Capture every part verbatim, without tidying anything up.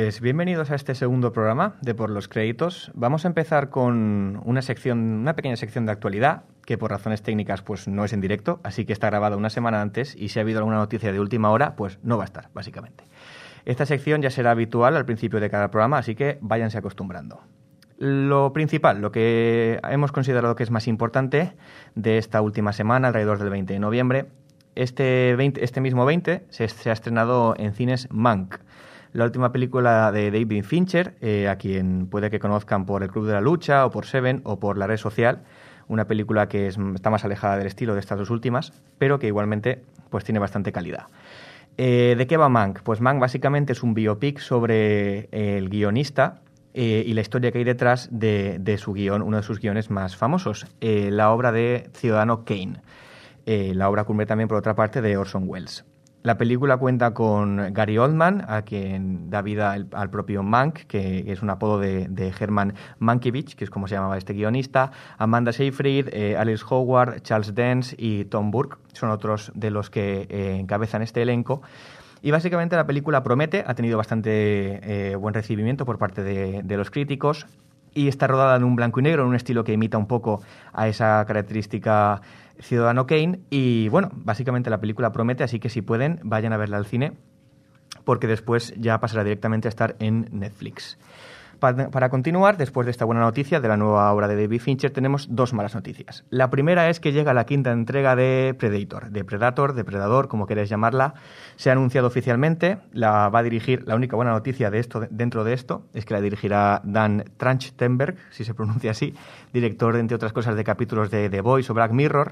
Pues bienvenidos a este segundo programa de Por los Créditos. Vamos a empezar con una sección, una pequeña sección de actualidad que por razones técnicas pues no es en directo, así que está grabada una semana antes y si ha habido alguna noticia de última hora, pues no va a estar, básicamente. Esta sección ya será habitual al principio de cada programa, así que váyanse acostumbrando. Lo principal, lo que hemos considerado que es más importante de esta última semana, alrededor del veinte de noviembre, este, veinte, este mismo veinte se, se ha estrenado en cines Mank, la última película de David Fincher, eh, a quien puede que conozcan por El Club de la Lucha o por Seven o por La Red Social, una película que es, está más alejada del estilo de estas dos últimas, pero que igualmente pues tiene bastante calidad. Eh, ¿De qué va Mank? Pues Mank básicamente es un biopic sobre el guionista eh, y la historia que hay detrás de, de su guión, uno de sus guiones más famosos, eh, la obra de Ciudadano Kane, eh, la obra cumbre también por otra parte de Orson Welles. La película cuenta con Gary Oldman, a quien da vida el, al propio Mank, que es un apodo de, de Herman Mankiewicz, que es como se llamaba este guionista, Amanda Seyfried, eh, Alice Howard, Charles Dance y Tom Burke, son otros de los que eh, encabezan este elenco. Y básicamente la película promete, ha tenido bastante eh, buen recibimiento por parte de, de los críticos, y está rodada en un blanco y negro, en un estilo que imita un poco a esa característica Ciudadano Kane. Y bueno, básicamente la película promete, así que si pueden, vayan a verla al cine, porque después ya pasará directamente a estar en Netflix. Para, para continuar, después de esta buena noticia de la nueva obra de David Fincher, tenemos dos malas noticias. La primera es que llega la quinta entrega de Predator, de Predator, Depredador, como queráis llamarla. Se ha anunciado oficialmente, la va a dirigir, la única buena noticia de esto, dentro de esto, es que la dirigirá Dan Trachtenberg, si se pronuncia así, director, entre otras cosas, de capítulos de The Boys o Black Mirror,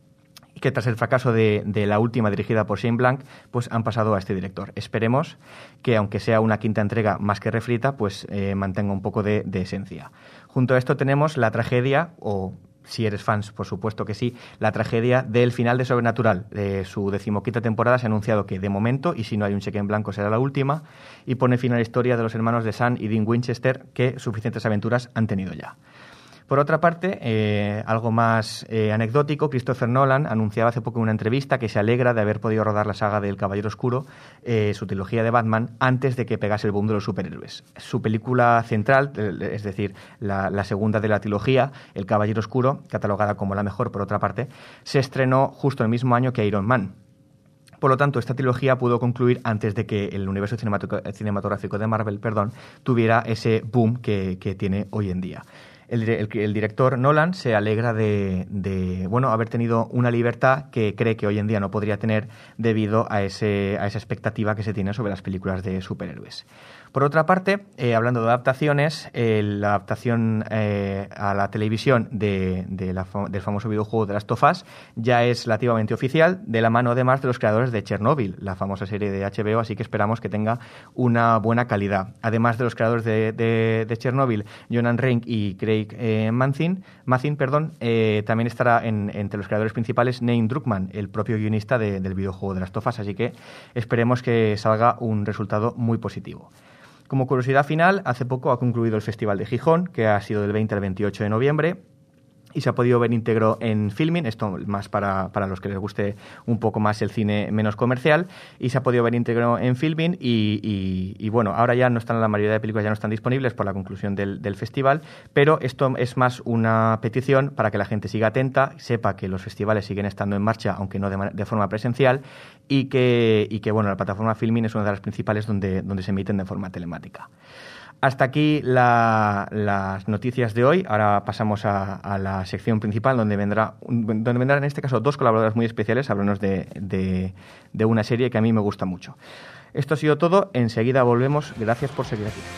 que tras el fracaso de, de la última dirigida por Shane Black, pues han pasado a este director. Esperemos que, aunque sea una quinta entrega más que refrita, pues eh, mantenga un poco de, de esencia. Junto a esto tenemos la tragedia, o si eres fans, por supuesto que sí, la tragedia del final de Sobrenatural. De su decimoquinta temporada se ha anunciado que, de momento, y si no hay un cheque en blanco, será la última, y pone fin a la historia de los hermanos de Sam y Dean Winchester, que suficientes aventuras han tenido ya. Por otra parte, eh, algo más eh, anecdótico, Christopher Nolan anunciaba hace poco en una entrevista que se alegra de haber podido rodar la saga del Caballero Oscuro, eh, su trilogía de Batman, antes de que pegase el boom de los superhéroes. Su película central, eh, es decir, la, la segunda de la trilogía, El Caballero Oscuro, catalogada como la mejor por otra parte, se estrenó justo el mismo año que Iron Man. Por lo tanto, esta trilogía pudo concluir antes de que el universo cinematográfico de Marvel, perdón, tuviera ese boom que, que tiene hoy en día. El, el, el director Nolan se alegra de, de bueno, haber tenido una libertad que cree que hoy en día no podría tener debido a, ese, a esa expectativa que se tiene sobre las películas de superhéroes. Por otra parte, eh, hablando de adaptaciones, eh, la adaptación eh, a la televisión de, de la, del famoso videojuego de Last of Us ya es relativamente oficial, de la mano además de los creadores de Chernobyl, la famosa serie de H B O, así que esperamos que tenga una buena calidad. Además de los creadores de, de, de Chernobyl, Jonan Renck y Craig eh, Mazin, Mazin perdón, eh, también estará en, entre los creadores principales Neil Druckmann, el propio guionista de, del videojuego de Last of Us, así que esperemos que salga un resultado muy positivo. Como curiosidad final, hace poco ha concluido el Festival de Gijón, que ha sido del veinte al veintiocho de noviembre, y se ha podido ver íntegro en Filmin, esto más para, para los que les guste un poco más el cine menos comercial, y se ha podido ver íntegro en Filmin y, y, y bueno, ahora ya no están, la mayoría de películas ya no están disponibles por la conclusión del, del festival, pero esto es más una petición para que la gente siga atenta, sepa que los festivales siguen estando en marcha, aunque no de, de forma presencial, y que, y que bueno, la plataforma Filmin es una de las principales donde, donde se emiten de forma telemática. Hasta aquí la, las noticias de hoy. Ahora pasamos a, a la sección principal, donde vendrá, donde vendrán en este caso dos colaboradores muy especiales a hablarnos de, de, de una serie que a mí me gusta mucho. Esto ha sido todo. Enseguida volvemos. Gracias por seguir aquí.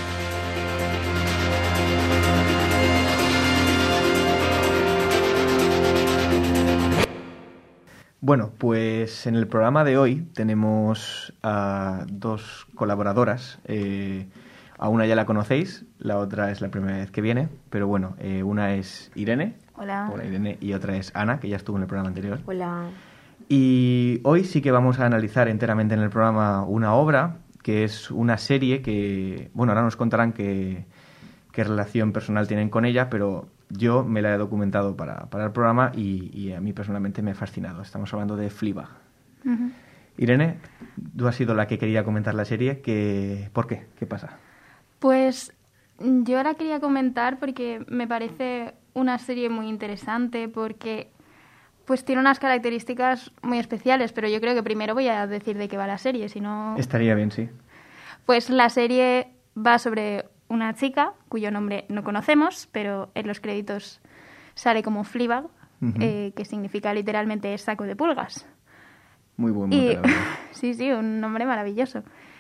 Bueno, pues en el programa de hoy tenemos a dos colaboradoras. Eh, A una ya la conocéis, la otra es la primera vez que viene, pero bueno, eh, una es Irene. Hola. Hola Irene, y otra es Ana, que ya estuvo en el programa anterior. Hola. Y hoy sí que vamos a analizar enteramente en el programa una obra, que es una serie que, bueno, ahora nos contarán qué, qué relación personal tienen con ella, pero yo me la he documentado para, para el programa y, y a mí personalmente me ha fascinado. Estamos hablando de Fleabag. Uh-huh. Irene, tú has sido la que quería comentar la serie. ¿Qué... ¿Por qué? ¿Qué pasa? Pues yo la quería comentar porque me parece una serie muy interesante, porque pues tiene unas características muy especiales, pero yo creo que primero voy a decir de qué va la serie, si no... Estaría bien, sí. Pues la serie va sobre una chica cuyo nombre no conocemos, pero en los créditos sale como Fleabag, uh-huh. eh, que significa literalmente saco de pulgas. Muy buen y, nombre. Sí, sí, un nombre maravilloso.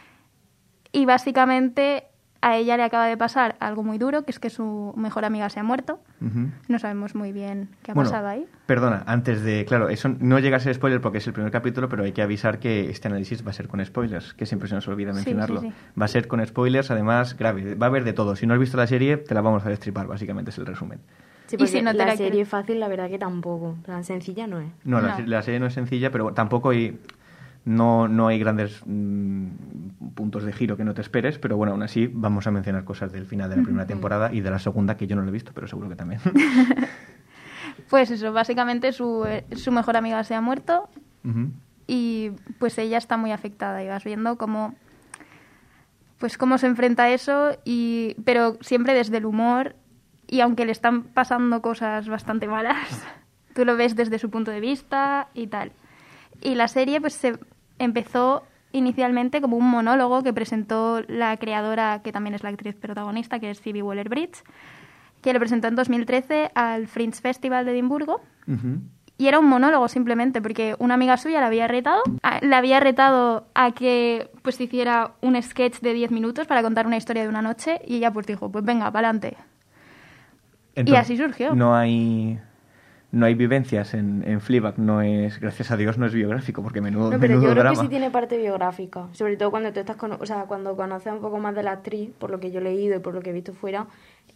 Y básicamente a ella le acaba de pasar algo muy duro, que es que su mejor amiga se ha muerto. Uh-huh. No sabemos muy bien qué ha bueno, pasado ahí. Perdona, antes de... Claro, eso no llega a ser spoiler porque es el primer capítulo, pero hay que avisar que este análisis va a ser con spoilers, que siempre se nos olvida mencionarlo. Sí, sí, sí. Va a ser con spoilers, además, grave. Va a haber de todo. Si no has visto la serie, te la vamos a destripar, básicamente es el resumen. Sí, porque y si no te la, la serie quieres... fácil, la verdad que tampoco. Tan sencilla no es. No, no. La, la serie no es sencilla, pero tampoco hay... No, no hay grandes mmm, puntos de giro que no te esperes, pero bueno, aún así vamos a mencionar cosas del final de la primera temporada y de la segunda, que yo no lo he visto, pero seguro que también. Pues eso, básicamente su, su mejor amiga se ha muerto uh-huh. y pues ella está muy afectada y vas viendo cómo, pues cómo se enfrenta a eso, y, pero siempre desde el humor, y aunque le están pasando cosas bastante malas, tú lo ves desde su punto de vista y tal. Y la serie pues se empezó inicialmente como un monólogo que presentó la creadora, que también es la actriz protagonista, que es Phoebe Waller-Bridge, que lo presentó en dos mil trece al Fringe Festival de Edimburgo. Uh-huh. Y era un monólogo simplemente, porque una amiga suya la había retado, la había retado a que pues hiciera un sketch de diez minutos para contar una historia de una noche, y ella pues dijo, pues venga, pa'lante. Entonces, y así surgió. No hay... No hay vivencias en, en Fleabag, no es, gracias a Dios, no es biográfico, porque menudo, no, pero menudo yo creo drama. que sí tiene parte biográfica, sobre todo cuando tú estás con, o sea, cuando conoces un poco más de la actriz, por lo que yo he leído y por lo que he visto fuera,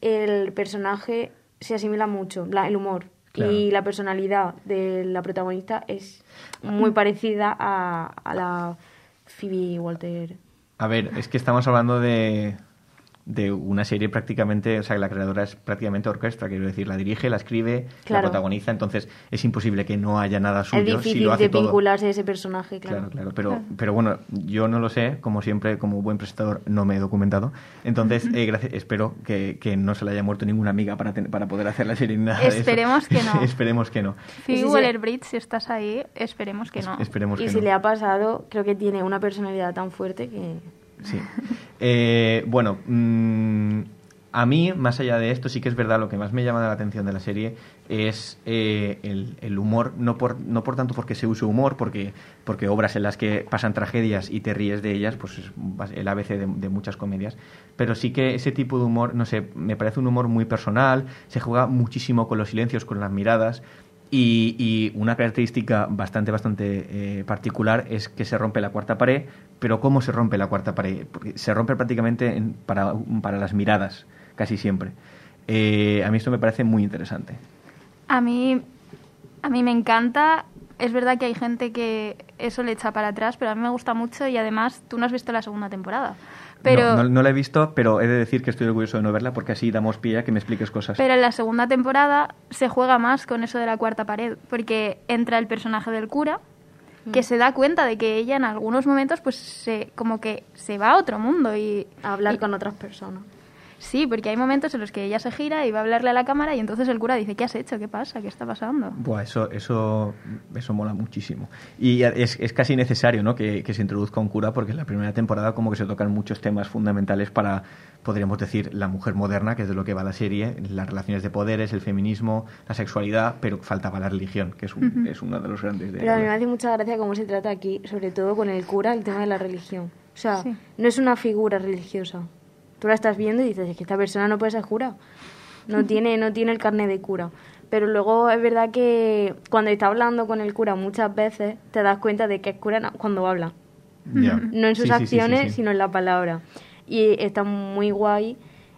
el personaje se asimila mucho, la, el humor claro. Y la personalidad de la protagonista es muy parecida a, a la Phoebe Walter. A ver, es que estamos hablando de... de una serie prácticamente, o sea, la creadora es prácticamente orquesta, quiero decir, la dirige, la escribe, claro. la protagoniza, entonces es imposible que no haya nada suyo. Es difícil si lo hace de todo. vincularse a ese personaje, claro. Claro, claro, pero, pero bueno, yo no lo sé, como siempre, como buen presentador no me he documentado, entonces eh, gracias, espero que, que no se le haya muerto ninguna amiga para, ten, para poder hacer la serie ni nada Esperemos de eso. que no. Esperemos que no. Phoebe Waller-Bridge, si estás ahí, esperemos que es, no. Esperemos y que si no. le ha pasado, creo que tiene una personalidad tan fuerte que... Sí. Eh, bueno, mmm, a mí, más allá de esto, sí que es verdad, lo que más me llama la atención de la serie es eh, el, el humor, no por, no por tanto porque se use humor, porque, porque obras en las que pasan tragedias y te ríes de ellas, pues es el A B C de, de muchas comedias, pero sí que ese tipo de humor, no sé, me parece un humor muy personal, se juega muchísimo con los silencios, con las miradas. Y, y una característica bastante, bastante eh, particular es que se rompe la cuarta pared, pero ¿cómo se rompe la cuarta pared? Porque se rompe prácticamente en, para, para las miradas, casi siempre. Eh, a mí esto me parece muy interesante. A mí, a mí me encanta. Es verdad que hay gente que eso le echa para atrás, pero a mí me gusta mucho, y además tú no has visto la segunda temporada. Pero, no, no, no la he visto, pero he de decir que estoy orgulloso de no verla porque así damos pie a que me expliques cosas. Pero en la segunda temporada se juega más con eso de la cuarta pared, porque entra el personaje del cura, mm. que se da cuenta de que ella en algunos momentos pues se, como que se va a otro mundo y... A hablar y, con otras personas. Sí, porque hay momentos en los que ella se gira y va a hablarle a la cámara, y entonces el cura dice, ¿qué has hecho? ¿Qué pasa? ¿Qué está pasando? Buah, eso, eso, eso mola muchísimo. Y es, es casi necesario, ¿no?, que, que se introduzca un cura, porque en la primera temporada como que se tocan muchos temas fundamentales para, podríamos decir, la mujer moderna, que es de lo que va la serie, las relaciones de poderes, el feminismo, la sexualidad, pero faltaba la religión, que es, un, uh-huh. es uno de los grandes... De pero a mí me hace mucha gracia cómo se trata aquí, sobre todo con el cura, el tema de la religión. O sea, sí. no es una figura religiosa. Tú la estás viendo y dices, es que esta persona no puede ser cura. No tiene, no tiene el carnet de cura. Pero luego es verdad que cuando está hablando con el cura muchas veces te das cuenta de que es cura cuando habla. Yeah. No en sus sí, acciones, sí, sí, sí. sino en la palabra. Y está muy guay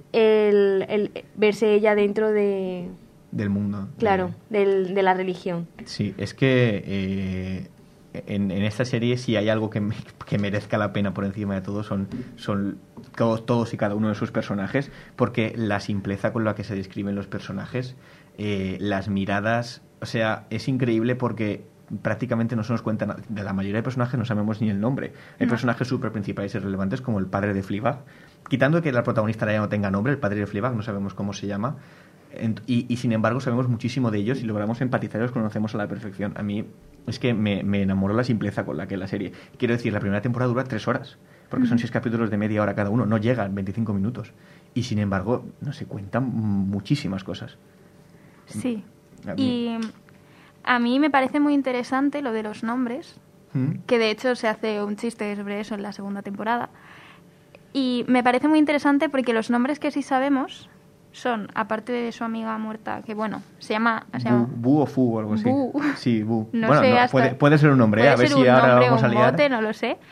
el, el verse ella dentro de... Del mundo. Claro, de, del, de la religión. Sí, es que... Eh... En, en esta serie, si hay algo que, me, que merezca la pena por encima de todo, son, son todos, todos y cada uno de sus personajes, porque la simpleza con la que se describen los personajes, eh, las miradas, o sea, es increíble porque prácticamente no se nos cuenta nada. De la mayoría de personajes no sabemos ni el nombre. Hay no. personajes súper principales y relevantes como el padre de Fleabag. Quitando que la protagonista ya no tenga nombre, el padre de Fleabag, no sabemos cómo se llama. Y, y sin embargo sabemos muchísimo de ellos y logramos empatizar y los conocemos a la perfección. A mí es que me, me enamoró la simpleza con la que la serie. Quiero decir, la primera temporada dura tres horas, porque son seis capítulos de media hora cada uno, no llegan veinticinco minutos. Y sin embargo, no se cuentan muchísimas cosas. Sí. A y a mí me parece muy interesante lo de los nombres, ¿Mm? que de hecho se hace un chiste sobre eso en la segunda temporada. Y me parece muy interesante porque los nombres que sí sabemos son, aparte de su amiga muerta, que bueno, se llama... Se llama Bu, Bu o Fu o algo así. Bu. Sí, Bu. No bueno, sé, no, hasta, puede, puede ser un nombre, puede a ver ser si un ahora nombre, vamos a un liar. Bote, no lo sé.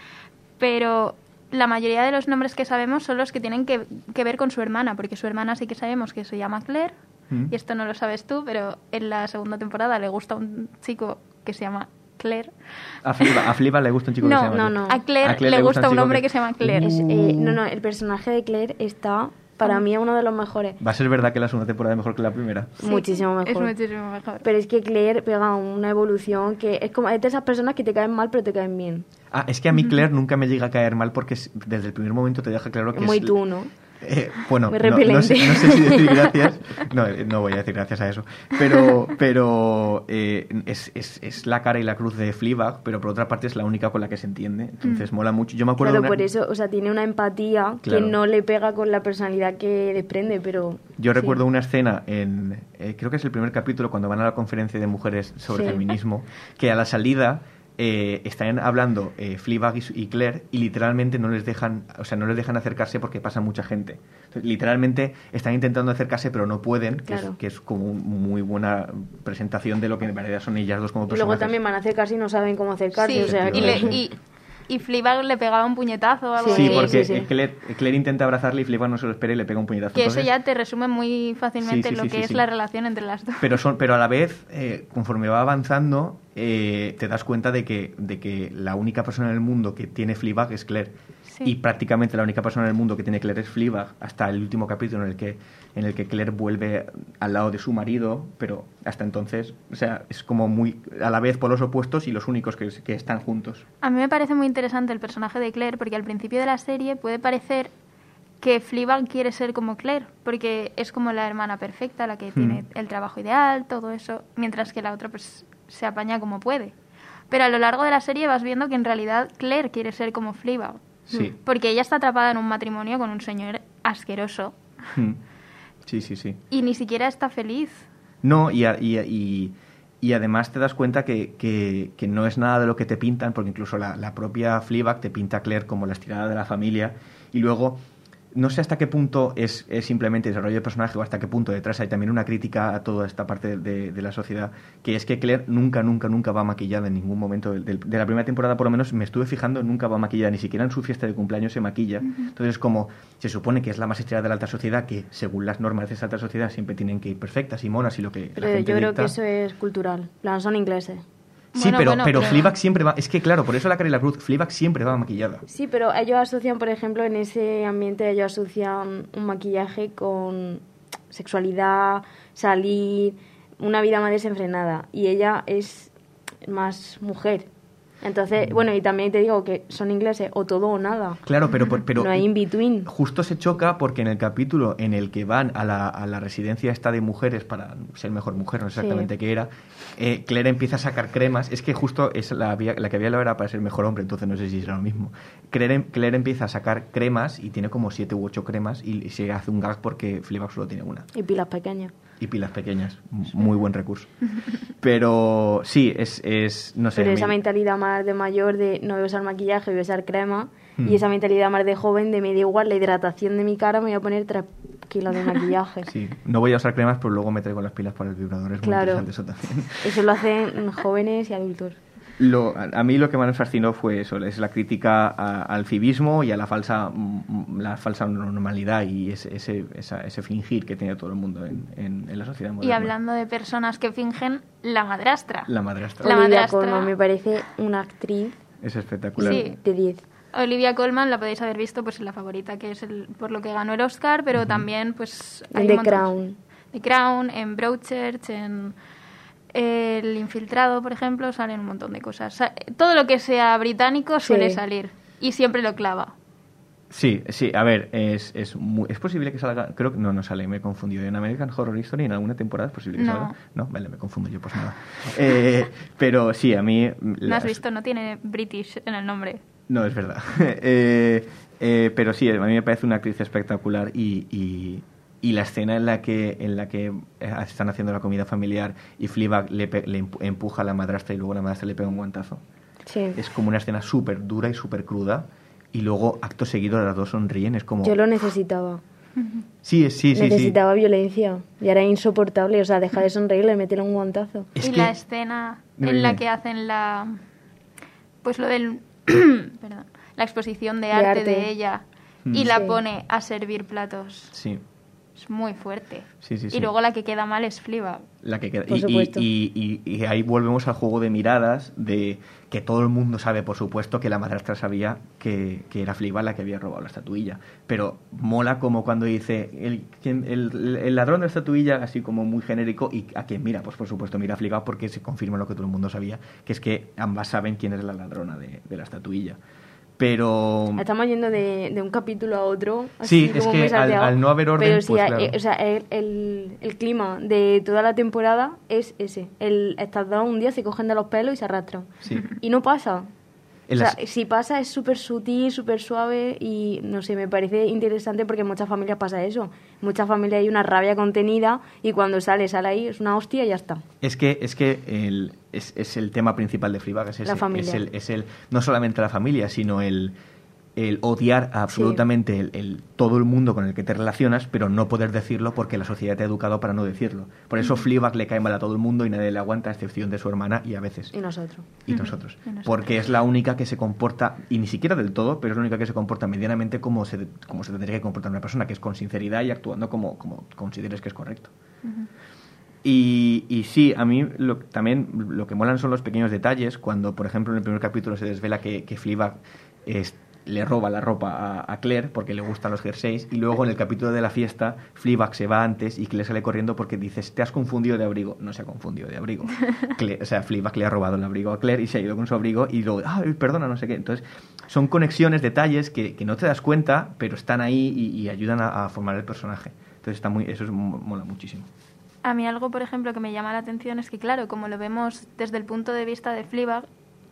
Pero la mayoría de los nombres que sabemos son los que tienen que, que ver con su hermana, porque su hermana sí que sabemos que se llama Claire, ¿Mm? y esto no lo sabes tú, pero en la segunda temporada le gusta un chico que se llama Claire. A Fleabag, a Fleabag le gusta un chico no, que se llama No, no, a Claire, a Claire le, le gusta un, un hombre que... que se llama Claire. Es, eh, no, no, el personaje de Claire está... Para mí es uno de los mejores. ¿Va a ser verdad que la segunda temporada es mejor que la primera? Sí, muchísimo mejor. Es muchísimo mejor. Pero es que Claire pega una evolución que es como es de esas personas que te caen mal pero te caen bien. Ah, es que a mí Claire nunca me llega a caer mal porque desde el primer momento te deja claro que es... Muy es... tú, ¿no? Eh, bueno, no, no, sé, no sé si decir gracias. No, no voy a decir gracias a eso. Pero, pero eh, es, es, es la cara y la cruz de Fleabag, pero por otra parte es la única con la que se entiende. Entonces mm. mola mucho. Yo me acuerdo claro, de una... por eso, o sea, tiene una empatía claro. que no le pega con la personalidad que desprende, pero... Yo sí. recuerdo una escena en... Eh, creo que es el primer capítulo cuando van a la conferencia de mujeres sobre sí. feminismo, que a la salida... Eh, están hablando eh, Fleabag y, y Claire y literalmente no les dejan, o sea, no les dejan acercarse porque pasa mucha gente. Entonces, literalmente están intentando acercarse pero no pueden, que, claro. es, que es como una muy buena presentación de lo que en realidad son ellas dos como personajes. Y luego también van a acercarse y no saben cómo acercarse. Sí, o sea, y, le, y, y Fleabag le pegaba un puñetazo o algo Sí, así. porque sí, sí. Claire, Claire intenta abrazarle y Fleabag no se lo espera y le pega un puñetazo. Que Entonces, eso ya te resume muy fácilmente sí, sí, lo sí, que sí, es sí. la relación entre las dos. Pero, son, pero a la vez, eh, conforme va avanzando, eh, te das cuenta de que, de que la única persona en el mundo que tiene Fleabag es Claire. Sí. Y prácticamente la única persona en el mundo que tiene Claire es Fleabag, hasta el último capítulo en el que en el que Claire vuelve al lado de su marido, pero hasta entonces, o sea, es como muy a la vez por los opuestos y los únicos que, que están juntos. A mí me parece muy interesante el personaje de Claire porque al principio de la serie puede parecer que Fleabag quiere ser como Claire, porque es como la hermana perfecta, la que hmm. tiene el trabajo ideal, todo eso, mientras que la otra pues se apaña como puede. Pero a lo largo de la serie vas viendo que en realidad Claire quiere ser como Fleabag. Sí. Porque ella está atrapada en un matrimonio con un señor asqueroso. Hmm. Sí, sí, sí. Y ni siquiera está feliz. No, y, y, y, y además te das cuenta que, que, que no es nada de lo que te pintan, porque incluso la, la propia Fleabag te pinta a Claire como la estirada de la familia, y luego no sé hasta qué punto es, es simplemente desarrollo de personaje o hasta qué punto detrás hay también una crítica a toda esta parte de, de la sociedad, que es que Claire nunca, nunca, nunca va maquillada en ningún momento. De, de, de la primera temporada, por lo menos, me estuve fijando, nunca va maquillada, ni siquiera en su fiesta de cumpleaños se maquilla. Uh-huh. Entonces, como se supone que es la más estrella de la alta sociedad, que según las normas de esa alta sociedad siempre tienen que ir perfectas y monas y lo que Pero la gente yo creo dicta. que eso es cultural. Plan, son ingleses. Sí, bueno, pero, bueno, pero, pero Fleabag siempre va... Es que, claro, por eso la cara y la cruz, Fleabag siempre va maquillada. Sí, pero ellos asocian, por ejemplo, en ese ambiente, ellos asocian un maquillaje con sexualidad, salir, una vida más desenfrenada. Y ella es más mujer. Entonces, bueno, y también te digo que son ingleses, o todo o nada. Claro, pero... pero no hay in between. Justo se choca porque en el capítulo en el que van a la, a la residencia esta de mujeres para ser mejor mujer, no sé exactamente sí. qué era, eh, Claire empieza a sacar cremas. Es que justo es la, la que había era para ser mejor hombre, entonces no sé si será lo mismo. Claire, Claire empieza a sacar cremas y tiene como siete u ocho cremas y, y se hace un gag porque Fleabag solo tiene una. Y pilas pequeñas. Y pilas pequeñas, muy buen recurso. Pero sí, es, es no sé. Pero esa mí... mentalidad más de mayor de no voy a usar maquillaje, voy a usar crema, mm. y esa mentalidad más de joven de me da igual la hidratación de mi cara, me voy a poner tres kilos de maquillaje. Sí, no voy a usar cremas, pero luego me traigo las pilas para el vibrador, es claro. muy interesante eso también. Eso lo hacen jóvenes y adultos. Lo, a, a mí lo que más me fascinó fue eso, es la crítica a, al civismo y a la falsa la falsa normalidad y ese, ese, esa, ese fingir que tiene todo el mundo en, en, en la sociedad moderna. Y hablando de personas que fingen, la madrastra. La madrastra. La Olivia madrastra. Colman me parece una actriz es espectacular. Sí. de diez. Olivia Colman la podéis haber visto pues en La Favorita, que es el, por lo que ganó el Oscar, pero uh-huh. también pues en The Crown. The Crown, en Broadchurch, en El Infiltrado, por ejemplo, salen un montón de cosas. Sa- todo lo que sea británico suele Sí. salir. Y siempre lo clava. Sí, sí, a ver, es, es, muy- es posible que salga, creo que no, no sale, me he confundido. En American Horror Story en alguna temporada es posible que No. salga. No, vale, me confundo yo, pues nada. Eh, pero sí, a mí... ¿No las- has visto? No tiene British en el nombre. No, es verdad. Eh, eh, pero sí, a mí me parece una actriz espectacular y, y, y la escena en la que en la que eh, están haciendo la comida familiar y Fleabag le, pe- le empu- empuja a la madrastra y luego la madrastra le pega un guantazo. Sí. Es como una escena súper dura y súper cruda y luego acto seguido las dos sonríen. Es como... Yo lo necesitaba. Sí, es- sí, sí, sí. necesitaba violencia. Y era insoportable. O sea, deja de sonreír y le meten un guantazo. Es y que- la escena Dime, en la dime. que hacen la... Pues lo del... Perdón. La exposición de De arte, arte. de ella. Mm. Y la Sí. pone a servir platos. Sí, Es muy fuerte. sí, sí. sí. Y luego la que queda mal es Fleabag. La que queda. Por y, supuesto. y, y- y ahí volvemos al juego de miradas de que todo el mundo sabe, por supuesto, que la madrastra sabía que, que era Fleabag la que había robado la estatuilla. Pero mola como cuando dice el, quien- el, el ladrón de la estatuilla, así como muy genérico, y a quien mira, pues por supuesto mira a Fleabag porque se confirma lo que todo el mundo sabía, que es que ambas saben quién es la ladrona de, de la estatuilla. Pero... Estamos yendo de, de un capítulo a otro. Sí, así es como que muy al- salteado. al no haber orden, Pero sí, pues, eh, claro. o sea, el, el, el clima de toda la temporada es ese. El, estas dos un día se cogen de los pelos y se arrastran. Sí. Y no pasa. En O sea, las- si pasa es súper sutil, súper suave y no sé, me parece interesante porque en muchas familias pasa eso. En muchas familias hay una rabia contenida y cuando sale, sale ahí, es una hostia y ya está. Es que, es, que el, es, es el tema principal de Fleabag, es, ese, La familia. es, el, es el no solamente la familia, sino el, el odiar a absolutamente el, el- todo el mundo con el que te relacionas, pero no poder decirlo porque la sociedad te ha educado para no decirlo. Por eso Fleabag le cae mal a todo el mundo y nadie le aguanta, a excepción de su hermana y a veces. Y nosotros. Y Ujú. nosotros. Y nosotros. Porque es la única que se comporta, y ni siquiera del todo, pero es la única que se comporta medianamente como se, como se tendría que comportar una persona, que es con sinceridad y actuando como, como consideres que es correcto. Y, y sí, a mí lo, también lo que molan son los pequeños detalles, cuando, por ejemplo, en el primer capítulo se desvela que, que Fleabag es- le roba la ropa a, a Claire porque le gustan los jerseys, y luego en el capítulo de la fiesta Fleabag se va antes y Claire sale corriendo porque dices, te has confundido de abrigo. No se ha confundido de abrigo. Claire- o sea, Fleabag le ha robado el abrigo a Claire y se ha ido con su abrigo y luego, ay, perdona, no sé qué. Entonces, son conexiones, detalles que, que no te das cuenta, pero están ahí y, y ayudan a, a formar el personaje. Entonces, está muy, eso es, mola muchísimo. A mí algo, por ejemplo, que me llama la atención es que, claro, como lo vemos desde el punto de vista de Fleabag,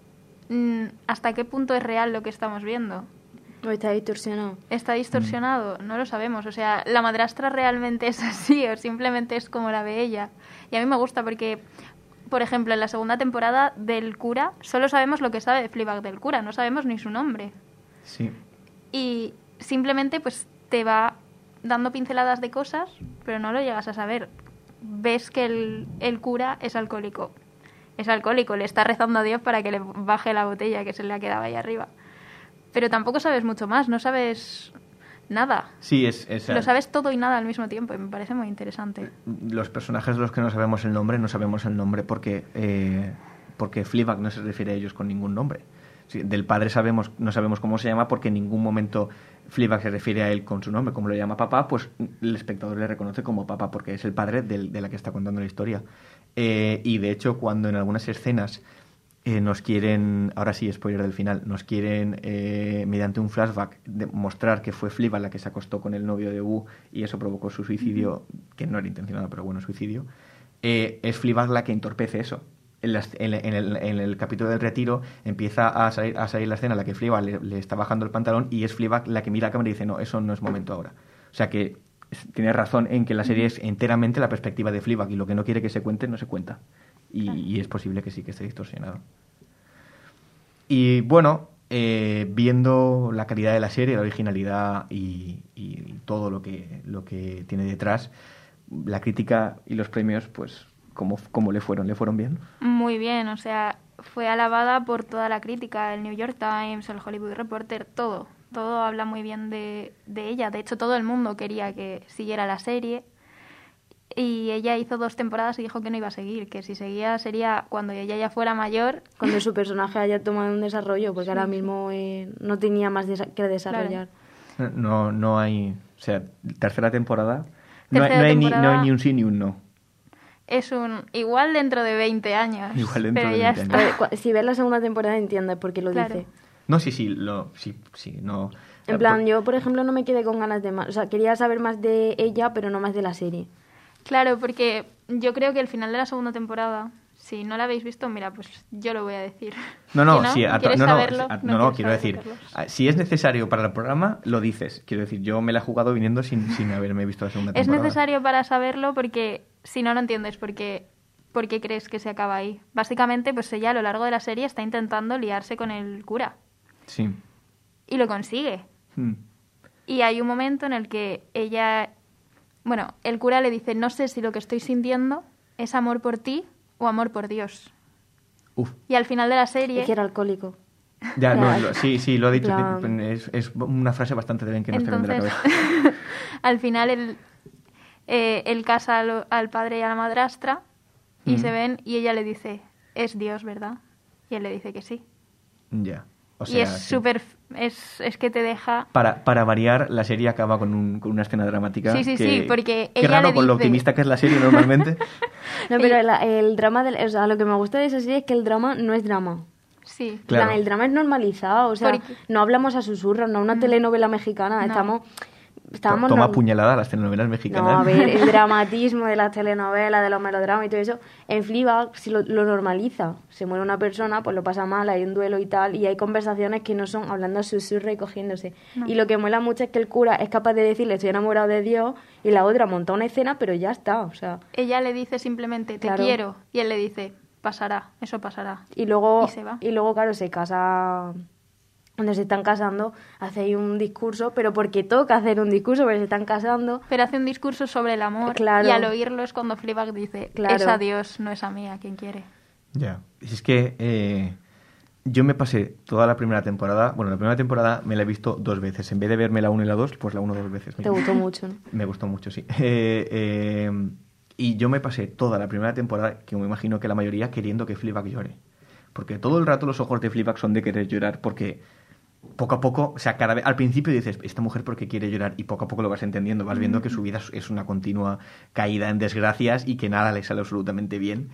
mm, ¿hasta qué punto es real lo que estamos viendo? O está distorsionado. ¿Está distorsionado? No lo sabemos. O sea, ¿la madrastra realmente es así o simplemente es como la ve ella? Y a mí me gusta porque, por ejemplo, en la segunda temporada del cura solo sabemos lo que sabe de Fleabag del cura, no sabemos ni su nombre. Sí. Y simplemente pues te va dando pinceladas de cosas, pero no lo llegas a saber. Ves que el, el cura es alcohólico. Es alcohólico, le está rezando a Dios para que le baje la botella que se le ha quedado ahí arriba. Pero tampoco sabes mucho más, no sabes nada. Sí, es, es- Lo sabes todo y nada al mismo tiempo y me parece muy interesante. los personajes de los que no sabemos el nombre, no sabemos el nombre porque, eh, porque Fleabag no se refiere a ellos con ningún nombre. Sí, del padre sabemos, no sabemos cómo se llama porque en ningún momento Fleabag se refiere a él con su nombre. Como lo llama papá, pues el espectador le reconoce como papá porque es el padre del, de la que está contando la historia. Eh, y de hecho, cuando en algunas escenas eh, nos quieren, ahora sí, spoiler del final, nos quieren, eh, mediante un flashback, demostrar que fue Fleabag la que se acostó con el novio de Wu y eso provocó su suicidio, que no era intencionado, pero bueno, suicidio, eh, es Fleabag la que entorpece eso. En, las- en- en el, en el capítulo del retiro empieza a salir, a salir la escena en la que Fleabag le, le está bajando el pantalón y es Fleabag la que mira a cámara y dice, no, eso no es momento ahora. O sea que es- tiene razón en que la serie es enteramente la perspectiva de Fleabag y lo que no quiere que se cuente, no se cuenta. Y, y es posible que sí, que esté distorsionado. Y bueno, eh, viendo la calidad de la serie, la originalidad y, y todo lo que, lo que tiene detrás, la crítica y los premios, pues, ¿cómo, cómo le fueron? ¿Le fueron bien? Muy bien, o sea, fue alabada por toda la crítica, el New York Times, el Hollywood Reporter, todo. Todo habla muy bien de, de ella. De hecho, todo el mundo quería que siguiera la serie. Y ella hizo dos temporadas y dijo que no iba a seguir, que si seguía sería cuando ella ya fuera mayor. Cuando su personaje haya tomado un desarrollo, porque ahora mismo eh, no tenía más desa- que desarrollar. No, no hay... O sea, tercera temporada... No hay, Tercera no, hay ni, temporada. no hay ni un sí ni un no. es un... Igual dentro de veinte años. Igual dentro pero de ya veinte está. años. Si ves la segunda temporada entiendes por qué lo Claro. dice. No, sí, sí, lo, sí, sí, no... En plan, yo, por ejemplo, no me quedé con ganas de más. O sea, quería saber más de ella, pero no más de la serie. Claro, porque yo creo que el final de la segunda temporada, si no la habéis visto, mira, pues yo lo voy a decir. No, no, ¿Y no? sí, a- ¿Quieres no, no, saberlo? a- No no, no, quieres quiero decir, saberlo, Carlos. a- si es necesario para el programa, lo dices. Quiero decir, yo me la he jugado viniendo sin, sin haberme visto la segunda Es temporada. necesario para saberlo porque si no, no entiendes por qué, por qué crees que se acaba ahí. Básicamente, pues ella a lo largo de la serie está intentando liarse con el cura. Sí. Y lo consigue. Mm. Y hay un momento en el que ella... Bueno, el cura le dice, no sé si lo que estoy sintiendo es amor por ti o amor por Dios. Uf. Y al final de la serie... Es que era alcohólico. Ya, no, Claro. lo- sí, sí, lo ha dicho. Plan- Es, es una frase bastante de bien que no está bien de la Entonces, cabeza. al final él, eh, él casa al, al padre y a la madrastra y Mm. se ven y ella le dice, es Dios, ¿verdad? Y él le dice que sí. Ya. O sea, y es sí. súper... Es, es que te deja... Para, para variar, la serie acaba con, un, con una escena dramática. Sí, sí, que- sí, porque Qué ella raro le con lo dice- optimista que es la serie normalmente. No, pero la- el drama, del, o sea, lo que me gusta de esa serie es que el drama no es drama. Sí. En Claro. plan, el drama es normalizado, o sea, Porque- no hablamos a susurros, no una telenovela mexicana, No. estamos... estábamos Toma norm- puñalada a las telenovelas mexicanas. No, a ver, el dramatismo de las telenovelas, de los melodramas y todo eso, en Fleabag si lo, lo normaliza. Se muere una persona, pues lo pasa mal, hay un duelo y tal, y hay conversaciones que no son hablando a susurro y cogiéndose. No. Y lo que mola mucho es que el cura es capaz de decirle estoy enamorado de Dios, y la otra monta una escena, pero ya está, o sea... Ella le dice simplemente, te Claro. quiero. Y él le dice, pasará, eso pasará. Y luego, Y se va. y luego claro, se casa... Cuando se están casando, hace ahí un discurso, pero porque toca hacer un discurso, porque se están casando. Pero hace un discurso sobre el amor Claro. y al oírlo es cuando Fleabag dice, Claro. es a Dios, no es a mí, a quien quiere. Ya. Es que eh, yo me pasé toda la primera temporada. Bueno, la primera temporada me la he visto dos veces. En vez de verme la uno y la dos, pues la uno dos veces. Te gustó mucho, ¿no? Me gustó mucho, sí. Eh, eh, y yo me pasé toda la primera temporada, que me imagino que la mayoría, queriendo que Fleabag llore. Porque todo el rato los ojos de Fleabag son de querer llorar, porque poco a poco, o sea, cada vez, al principio dices, esta mujer porque quiere llorar, y poco a poco lo vas entendiendo, vas viendo que su vida es- es una continua caída en desgracias y que nada le sale absolutamente bien.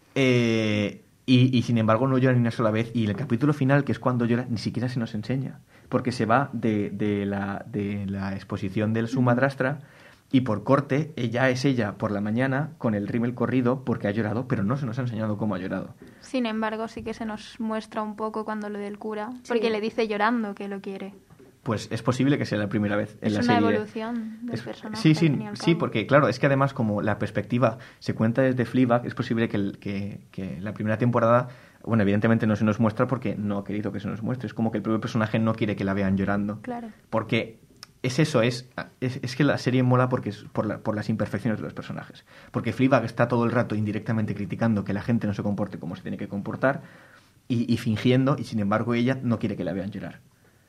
Eh, y, y sin embargo no llora ni una sola vez, y el capítulo final, que es cuando llora, ni siquiera se nos enseña, porque se va de, de, la, de la exposición de su madrastra, y por corte, ella es ella por la mañana con el rímel corrido porque ha llorado, pero no se nos ha enseñado cómo ha llorado. Sin embargo, sí que se nos muestra un poco cuando lo del cura, Sí. porque le dice llorando que lo quiere. Pues es posible que sea la primera vez en Es la una serie. evolución del Es- personaje. Sí, sí, al fin y al sí, cabo. porque claro, es que además como la perspectiva se cuenta desde Fleabag, es posible que, el- que, que la primera temporada, bueno, evidentemente no se nos muestra porque no ha querido que se nos muestre. Es como que el propio personaje no quiere que la vean llorando. Claro. Porque es eso, es, es, es que la serie mola porque es por, la- por las imperfecciones de los personajes. Porque Fleabag está todo el rato indirectamente criticando que la gente no se comporte como se tiene que comportar y, y fingiendo, y sin embargo ella no quiere que la vean llorar.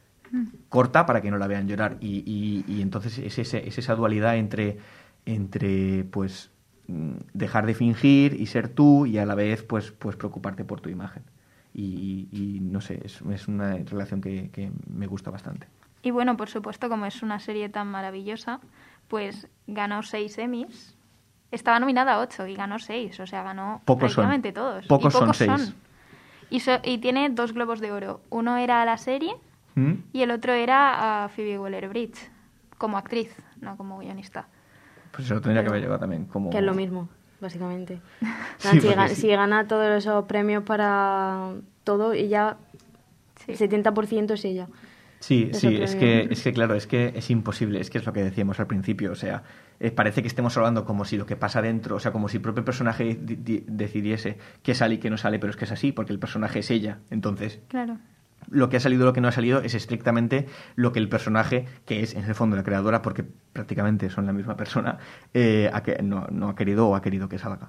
Corta para que no la vean llorar, y, y, y entonces es, ese, es esa dualidad entre, entre pues mm, dejar de fingir y ser tú, y a la vez pues, pues preocuparte por tu imagen. Y, y no sé, es, es una relación que, que me gusta bastante. Y bueno, por supuesto, como es una serie tan maravillosa, pues ganó seis Emmys. Estaba nominada a ocho y ganó seis, o sea, ganó Pocos son. prácticamente todos. Pocos y son pocos seis. Y, so- y tiene dos Globos de Oro. Uno era a la serie ¿Mm? y el otro era a Phoebe Waller-Bridge, como actriz, no como guionista. Pues eso lo tendría que haber llegado también como... Que es lo mismo, básicamente. Sí, si, porque ga- sí. si gana todos esos premios para todo, ella, Sí. el setenta por ciento es ella. Sí, Ese sí, es premio. que, es que claro, es que es imposible, es que es lo que decíamos al principio, o sea, eh, parece que estemos hablando como si lo que pasa dentro, o sea, como si el propio personaje di- di- decidiese qué sale y qué no sale, pero es que es así, porque el personaje es ella, entonces Claro. lo que ha salido y lo que no ha salido es estrictamente lo que el personaje, que es en el fondo la creadora, porque prácticamente son la misma persona, eh, ha que, no, no ha querido o ha querido que salga.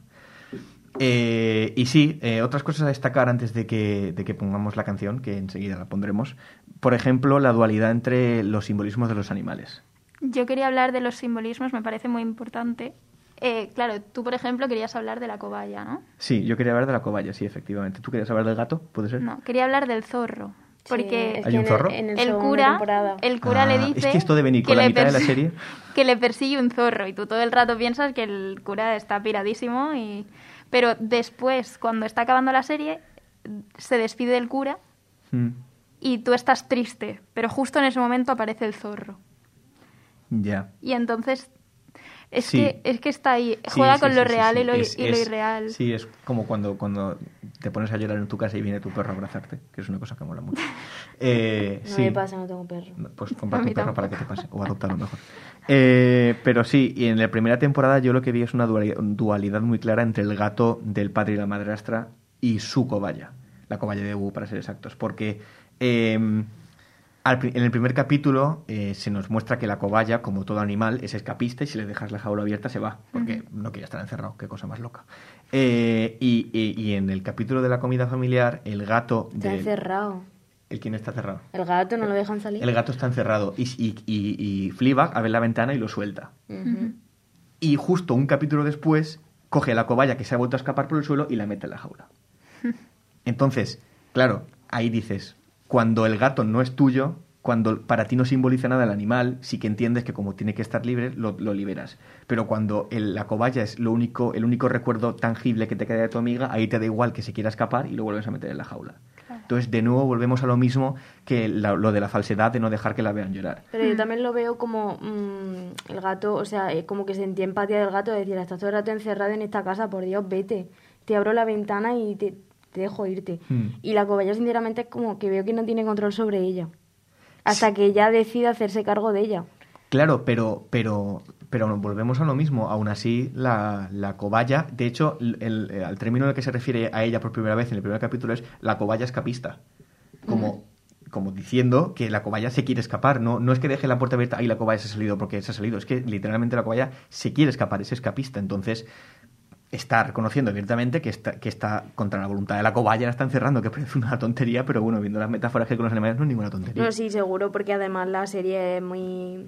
Eh, y sí, eh, otras cosas a destacar antes de que, de que pongamos la canción, que enseguida la pondremos. Por ejemplo, la dualidad entre los simbolismos de los animales. Yo quería hablar de los simbolismos, me parece muy importante. Eh, claro, tú, por ejemplo, querías hablar de la cobaya, ¿no? Sí, yo quería hablar de la cobaya, sí, efectivamente. ¿Tú querías hablar del gato? ¿Puede ser? No, quería hablar del zorro, Porque Sí, ¿Hay un en zorro? El, en el el segunda cura, temporada. el cura Ah, le dice es que esto de venir con que la le mitad de la persi- serie... que le persigue un zorro y tú todo el rato piensas que el cura está piradísimo y pero después cuando está acabando la serie se despide el cura Mm, y tú estás triste, pero justo en ese momento aparece el zorro. ya. Y entonces es Sí. que es que está ahí, Sí, juega sí, con sí, lo sí, real sí. y, lo, Es- y lo es- irreal. Sí, es como cuando, cuando te pones a llorar en tu casa y viene tu perro a abrazarte, que es una cosa que mola mucho. Eh, No sí. me pasa, no tengo perro. No, Pues A comparte mí un perro para que tampoco. te pase, o adoptarlo mejor. Eh, pero sí, y en la primera temporada yo lo que vi es una duali- dualidad muy clara entre el gato del padre y la madrastra y su cobaya, la cobaya de Wu, para ser exactos, porque eh, al pri- en el primer capítulo eh, se nos muestra que la cobaya, como todo animal, es escapista y si le dejas la jaula abierta se va, porque no quiere estar encerrado, qué cosa más loca. Eh, y, y- y en el capítulo de la comida familiar, el gato... Está del- encerrado. ¿El quién está cerrado? El gato no lo dejan salir. El gato está encerrado y, y, y, y Fleabag abre la ventana y lo suelta. Ujú. Y justo un capítulo después coge la cobaya que se ha vuelto a escapar por el suelo y la mete en la jaula. Entonces, claro, ahí dices, cuando el gato no es tuyo, cuando para ti no simboliza nada el animal, sí que entiendes que como tiene que estar libre, lo, lo liberas. Pero cuando el- la cobaya es lo único, el único recuerdo tangible que te queda de tu amiga, ahí te da igual que se quiera escapar y lo vuelves a meter en la jaula. Entonces, de nuevo, volvemos a lo mismo que la- lo de la falsedad de no dejar que la vean llorar. Pero yo también lo veo como mm, el gato, o sea, eh, como que sentí empatía del gato de decir, estás todo el rato encerrado en esta casa, por Dios, vete. Te abro la ventana y te, te dejo irte. Hmm. Y la cobaya, sinceramente, es como que veo que no tiene control sobre ella. Hasta que ella decida hacerse cargo de ella. Claro, pero, pero, pero volvemos a lo mismo. Aún así, la, la cobaya, de hecho, el, el- al término al que se refiere a ella por primera vez en el primer capítulo es la cobaya escapista. Como, como diciendo que la cobaya se quiere escapar. No, no es que deje la puerta abierta y la cobaya se ha salido porque se ha salido. Es que literalmente la cobaya se quiere escapar, es escapista. Entonces, está reconociendo abiertamente que está, que está contra la voluntad de la cobaya, la está encerrando, que parece una tontería, pero bueno, viendo las metáforas que hay con los animales no es ninguna tontería. No, sí, seguro, porque además la serie es muy,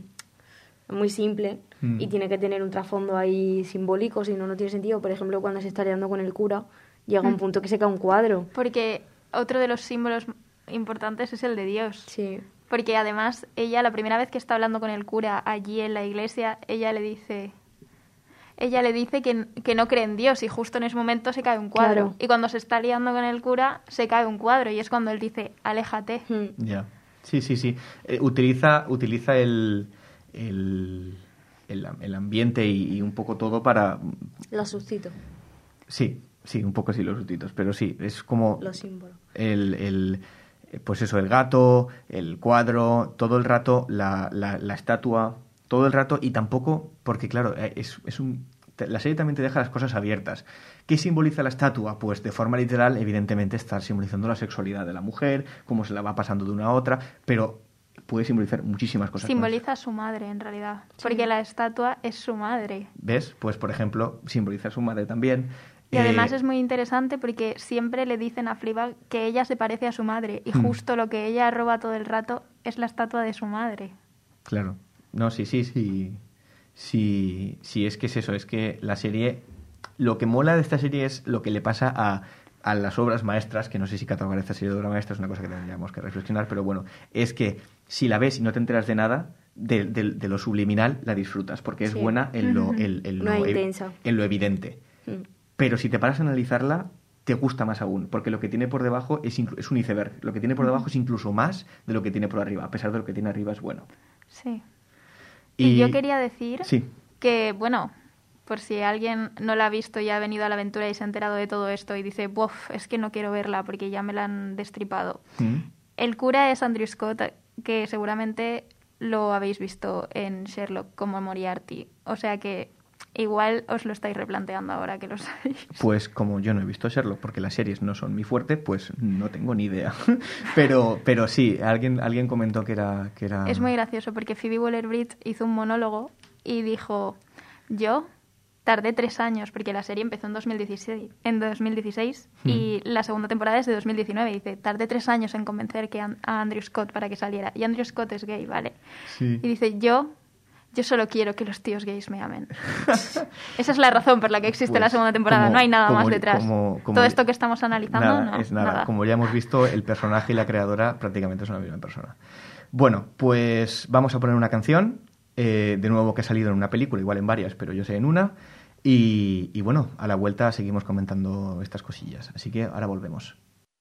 muy simple Mm. y tiene que tener un trasfondo ahí simbólico, si no, no tiene sentido. Por ejemplo, cuando se está liando con el cura, llega un punto que se cae un cuadro. Porque otro de los símbolos importantes es el de Dios. Sí. Porque además ella, la primera vez que está hablando con el cura allí en la iglesia, ella le dice... Ella le dice que, que no cree en Dios y justo en ese momento se cae un cuadro. Claro. Y cuando se está liando con el cura, se cae un cuadro y es cuando él dice, aléjate. Mm. Ya. Sí, sí, sí. Eh, utiliza, utiliza el, el, el, el ambiente y, y un poco todo para... La suscito, Sí, sí, un poco sí los subtítulos, pero sí, es como los símbolos. el, el, eh, pues eso, el gato, el cuadro, todo el rato, la, la, la estatua, todo el rato, y tampoco, porque claro, eh, es, es un... te- la serie también te deja las cosas abiertas. ¿Qué simboliza la estatua? Pues de forma literal, evidentemente, está simbolizando la sexualidad de la mujer, cómo se la va pasando de una a otra, pero puede simbolizar muchísimas cosas más. Simboliza a su madre, en realidad. Porque la estatua es su madre. ¿Ves? Pues, por ejemplo, simboliza a su madre también. Y además Eh, es muy interesante porque siempre le dicen a Fleabag que ella se parece a su madre. Y Hmm. justo lo que ella roba todo el rato es la estatua de su madre. Claro. No, sí, sí, sí. Sí, sí, es que es eso, es que la serie... Lo que mola de esta serie es lo que le pasa a, a las obras maestras, que no sé si catalogar esta serie de obra maestra es una cosa que tendríamos que reflexionar, pero bueno, es que si la ves y no te enteras de nada, de, de- de lo subliminal la disfrutas, porque es Sí. buena en lo, en- en No lo es ev- intensa. en lo evidente. Mm. Pero si te paras a analizarla, te gusta más aún, porque lo que tiene por debajo es, inclu- es un iceberg. Lo que tiene por debajo es incluso más de lo que tiene por arriba, a pesar de lo que tiene arriba es bueno. Sí. Y, yo quería decir Sí. que, bueno, por si alguien no la ha visto y ha venido a la aventura y se ha enterado de todo esto y dice, buf, es que no quiero verla porque ya me la han destripado. ¿Mm? El cura es Andrew Scott, que seguramente lo habéis visto en Sherlock como Moriarty. O sea que igual os lo estáis replanteando ahora que lo sabéis. Pues como yo no he visto Sherlock, porque las series no son mi fuerte, pues no tengo ni idea. pero, pero sí, alguien, alguien comentó que era, que era... Es muy gracioso porque Phoebe Waller-Bridge hizo un monólogo y dijo, yo tardé tres años, porque la serie empezó en dos mil dieciséis, en dos mil dieciséis y la segunda temporada es de dos mil diecinueve. Y dice, tardé tres años en convencer que a a Andrew Scott para que saliera. Y Andrew Scott es gay, ¿vale? Sí. Y dice, yo Yo solo quiero que los tíos gays me amen. Esa es la razón por la que existe pues, la segunda temporada. Como, no hay nada como, más detrás. Como, como, Todo esto que estamos analizando, nada, no. Es nada. nada. Como ya hemos visto, el personaje y la creadora prácticamente son la misma persona. Bueno, pues vamos a poner una canción, eh, de nuevo que ha salido en una película, igual en varias, pero yo sé en una. Y, y bueno, a la vuelta seguimos comentando estas cosillas. Así que ahora volvemos.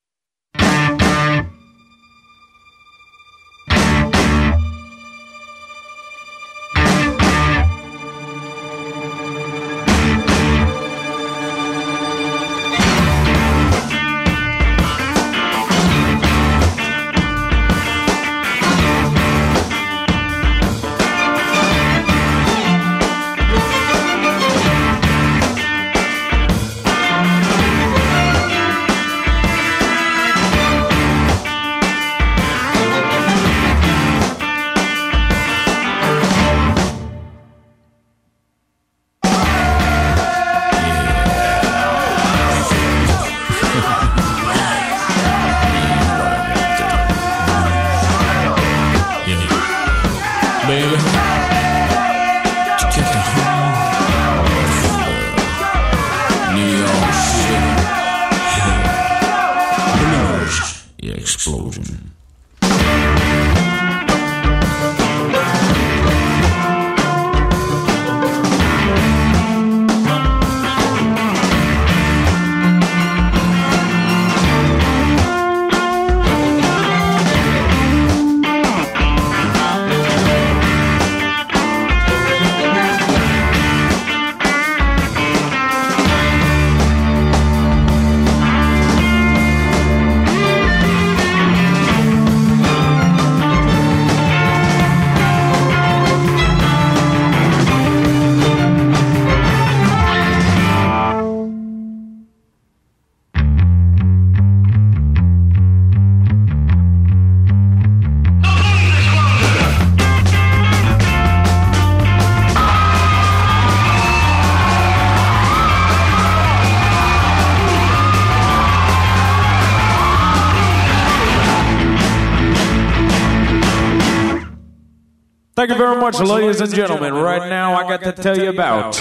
Thank you very much, ladies and gentlemen. Right now, I got to tell you about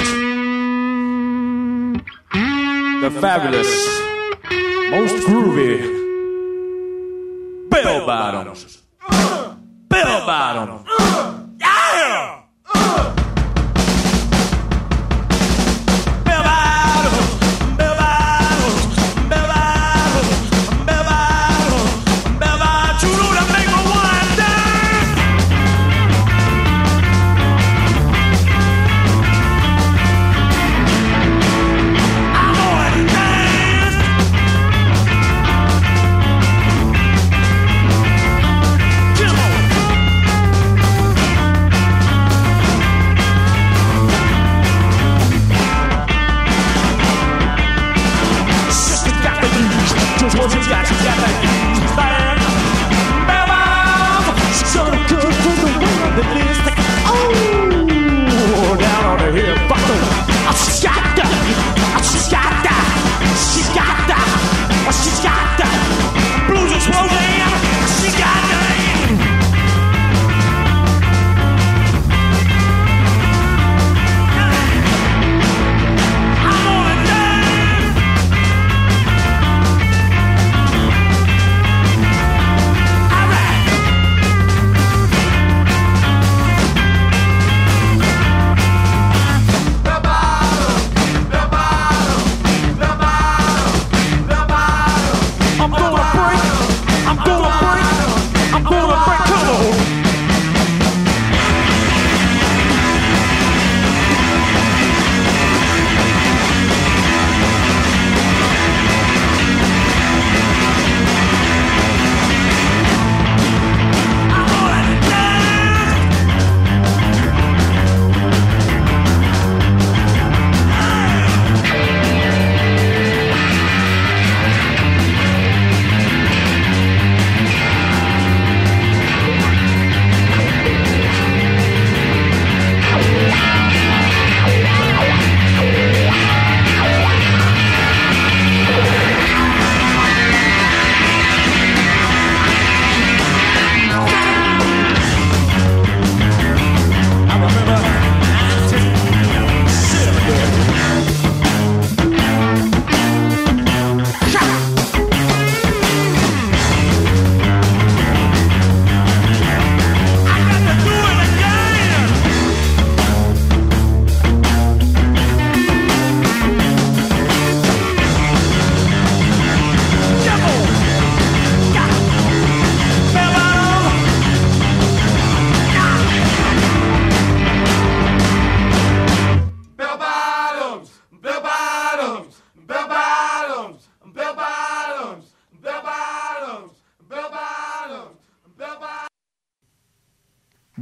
the fabulous, most groovy Bell Bottoms. Bell Bottoms. Yeah!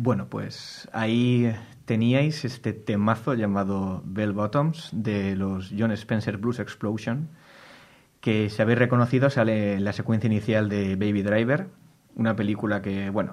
Bueno, pues ahí teníais este temazo llamado Bell Bottoms de los John Spencer Blues Explosion, que si habéis reconocido sale en la secuencia inicial de Baby Driver, una película que, bueno,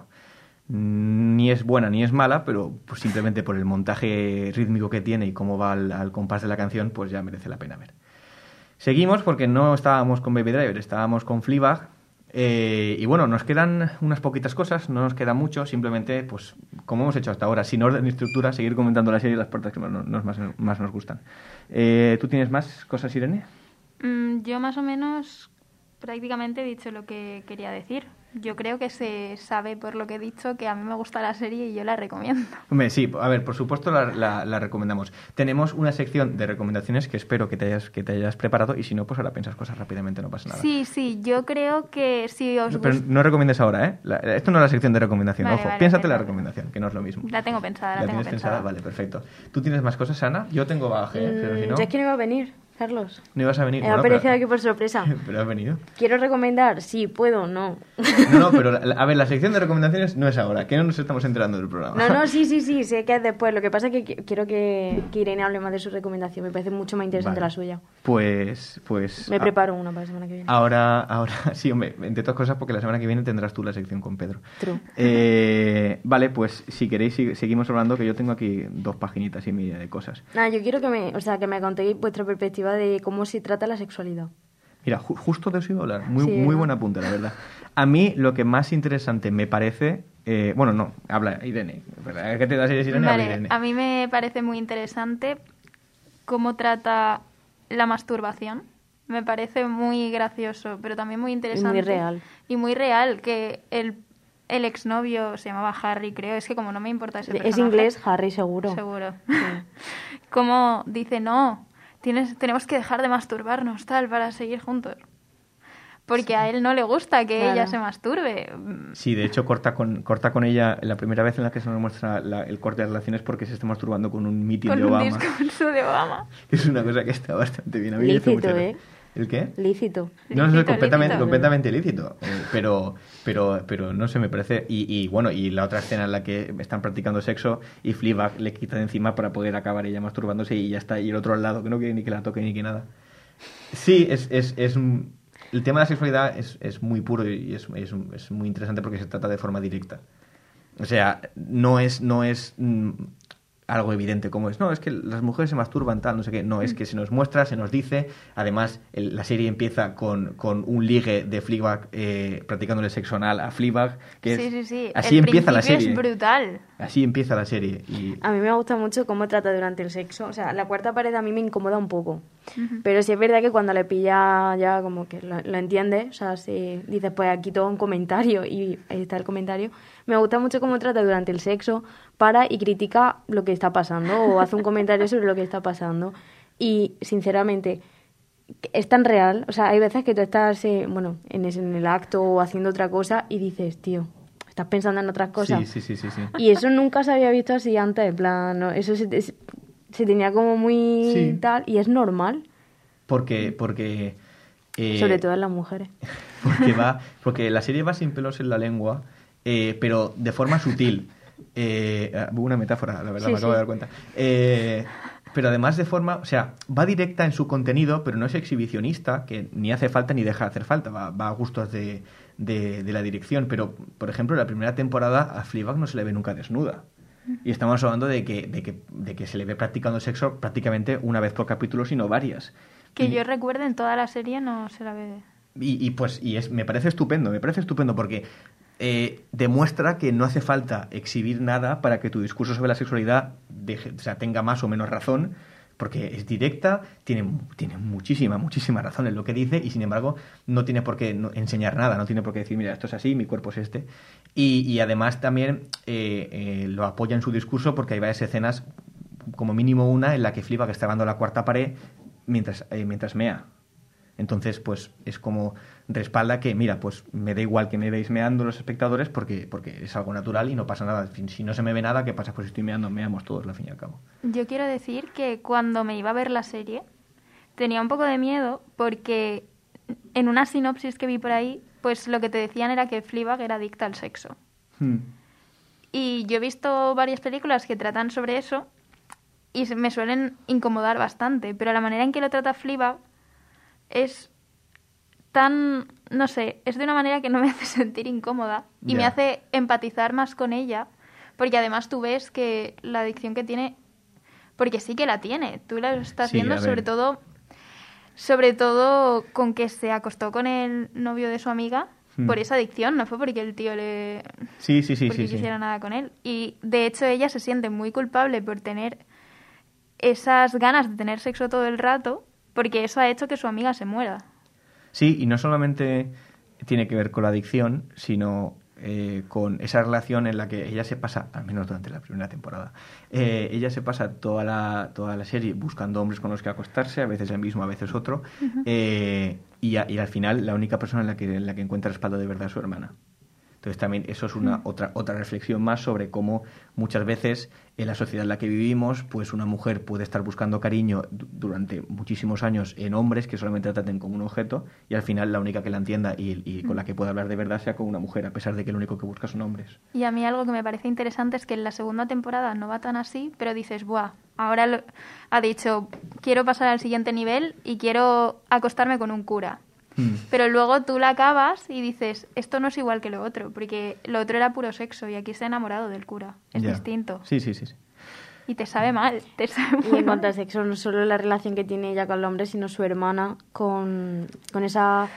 ni es buena ni es mala, pero pues simplemente por el montaje rítmico que tiene y cómo va al, al compás de la canción, pues ya merece la pena ver. Seguimos porque no estábamos con Baby Driver, estábamos con Fleabag. Eh, y bueno, nos quedan unas poquitas cosas, no nos queda mucho, simplemente, pues, como hemos hecho hasta ahora, sin orden ni estructura, seguir comentando la serie y las partes que más, nos, más, más nos gustan. Eh, ¿Tú tienes más cosas, Irene? Mm, yo más o menos prácticamente he dicho lo que quería decir. Yo creo que se sabe por lo que he dicho que a mí me gusta la serie y yo la recomiendo. Hombre, sí, a ver, por supuesto la, la, la recomendamos. Tenemos una sección de recomendaciones que espero que te, hayas, que te hayas preparado y si no, pues ahora piensas cosas rápidamente, no pasa nada. Sí, sí, yo creo que si os Pero gusta... no recomiendes ahora, ¿eh? La, esto no es la sección de recomendación, Vale, ojo, vale, piénsate vale, la vale. recomendación, que no es lo mismo. La tengo pensada, la, ¿La tengo tienes pensada. pensada? Vale, perfecto. ¿Tú tienes más cosas, Ana? Yo tengo bagaje, ¿eh? Pero si no... Yo es que no iba a venir, Carlos. No ibas a venir. He Bueno, aparecido pero- aquí por sorpresa. Pero has venido. ¿Quiero recomendar? Sí, puedo, no. No, no, pero la- a ver, la sección de recomendaciones no es ahora, que no nos estamos enterando del programa. No, no, sí, sí, sí, sé que es después. Lo que pasa es que qui- quiero que, que Irene hable más de su recomendación. Me parece mucho más interesante Vale. la suya. Pues, pues... Me a- preparo una para la semana que viene. Ahora, ahora, sí, hombre, entre otras cosas porque la semana que viene tendrás tú la sección con Pedro. True. Eh, vale, pues si queréis sig- seguimos hablando, que yo tengo aquí dos paginitas y media de cosas. Nada, yo quiero que me, o sea, que me contéis vuestra perspectiva de cómo se trata la sexualidad. Mira, ju- justo de eso iba a hablar. Muy, Sí, muy ¿no? buen apunte, la verdad. A mí lo que más interesante me parece... eh, bueno, no, habla Irene. ¿Verdad? ¿Qué te das, Irene? Habla Vale, Irene. a mí me parece muy interesante cómo trata la masturbación. Me parece muy gracioso, pero también muy interesante. muy real. Y muy real, que el, el exnovio se llamaba Harry, creo. Es que como no me importa ese Es personaje... inglés, Harry, seguro. Seguro. Como dice, no, tienes, tenemos que dejar de masturbarnos, tal, para seguir juntos. Porque a él no le gusta que Claro. ella se masturbe. Sí, de hecho corta con corta con ella la primera vez en la que se nos muestra la- el corte de relaciones porque se está masturbando con un mitin Con de un Obama. discurso de Obama. Es una cosa que está bastante bien. A mí me hizo Lícito, mucha ¿eh? gracia. ¿El qué? Lícito. No, no, es Lícito, completamente, lícito. completamente lícito. Eh, pero, pero, pero no sé, me parece. Y, y bueno, y la otra escena en la que están practicando sexo y Fleabag le quita de encima para poder acabar ella masturbándose y ya está. Y el otro al lado, que no quiere ni que la toque ni que nada. Sí, es, es, es un- el tema de la sexualidad es, es muy puro y es, es, es muy interesante porque se trata de forma directa. O sea, no es, no es mm, algo evidente como es. No, es que las mujeres se masturban tal, no sé qué. No, es que se nos muestra, se nos dice. Además, el- la serie empieza con, con un ligue de Fleabag eh, practicándole sexo anal a Fleabag. Que es- Sí, sí, sí. Así El empieza la principio serie. es brutal. Así empieza la serie. Y A mí me gusta mucho cómo trata durante el sexo. O sea, la cuarta pared a mí me incomoda un poco. Pero sí es verdad que cuando le pilla ya como que lo, lo entiende, o sea, si dices, pues aquí todo un comentario y ahí está el comentario. Me gusta mucho cómo trata durante el sexo para y critica lo que está pasando o hace un comentario sobre lo que está pasando. Y sinceramente, es tan real. O sea, hay veces que tú estás, eh, bueno, en, ese- en el acto o haciendo otra cosa y dices, tío, estás pensando en otras cosas. sí, sí, sí, sí, sí. Y eso nunca se había visto así antes, en plan, ¿no? Eso se, se- se tenía como muy Sí. tal, y es normal, Porque, porque eh, sobre todo en las mujeres. porque va porque la serie va sin pelos en la lengua, eh, pero de forma sutil. Eh, ah, una metáfora, la verdad, Sí, me acabo sí. de dar cuenta. Eh, pero además de forma, o sea, va directa en su contenido, pero no es exhibicionista, que ni hace falta ni deja de hacer falta, va, va a gustos de, de, de la dirección. Pero, por ejemplo, en la primera temporada a Fleabag no se le ve nunca desnuda. Y estamos hablando de que, de que, de que se le ve practicando sexo prácticamente una vez por capítulo, sino varias. Que Y- yo recuerde, en toda la serie no se la ve. y, y pues y es, me parece estupendo, me parece estupendo porque eh, demuestra que no hace falta exhibir nada para que tu discurso sobre la sexualidad deje- o sea, tenga más o menos razón, porque es directa, tiene, tiene muchísima, muchísima razón en lo que dice y sin embargo no tiene por qué no- enseñar nada, no tiene por qué decir, mira, esto es así, mi cuerpo es este. Y, y además también eh, eh, lo apoya en su discurso porque hay varias escenas, como mínimo una, en la que Fleabag está dando la cuarta pared mientras, eh, mientras mea. Entonces, pues es como respalda que, mira, pues me da igual que me veáis meando los espectadores porque, porque es algo natural y no pasa nada. En fin, si no se me ve nada, ¿qué pasa? Pues si estoy meando, meamos todos, al fin y al cabo. Yo quiero decir que cuando me iba a ver la serie tenía un poco de miedo porque en una sinopsis que vi por ahí, pues lo que te decían era que Fleabag era adicta al sexo. Hmm. Y yo he visto varias películas que tratan sobre eso y me suelen incomodar bastante, pero la manera en que lo trata Fleabag es tan, no sé, es de una manera que no me hace sentir incómoda y Yeah. me hace empatizar más con ella, porque además tú ves que la adicción que tiene, porque sí que la tiene, tú la estás Sí, viendo a ver. sobre todo, sobre todo con que se acostó con el novio de su amiga Hmm. por esa adicción, no fue porque el tío le Sí, sí, sí, porque sí, sí. quisiera nada con él. Y de hecho ella se siente muy culpable por tener esas ganas de tener sexo todo el rato, porque eso ha hecho que su amiga se muera. Sí, y no solamente tiene que ver con la adicción, sino eh, con esa relación en la que ella se pasa, al menos durante la primera temporada, eh, ella se pasa toda la, toda la serie buscando hombres con los que acostarse, a veces el mismo, a veces otro, eh, y, a- y al final la única persona en la que, en la que encuentra respaldo de verdad es su hermana. Entonces también eso es una otra otra reflexión más sobre cómo muchas veces en la sociedad en la que vivimos, pues una mujer puede estar buscando cariño du- durante muchísimos años en hombres que solamente la traten como un objeto y al final la única que la entienda y, y con la que pueda hablar de verdad sea con una mujer, a pesar de que lo único que busca son hombres. Y a mí algo que me parece interesante es que en la segunda temporada no va tan así, pero dices, buah, ahora lo- ha dicho, quiero pasar al siguiente nivel y quiero acostarme con un cura. Mm. Pero luego tú la acabas y dices, esto no es igual que lo otro, porque lo otro era puro sexo y aquí se ha enamorado del cura. Es Ya. distinto. Sí, sí, sí, sí. Y te sabe mal, te sabe Y muy en cuanto mal. al sexo, no solo la relación que tiene ella con el hombre, sino su hermana con, con esa...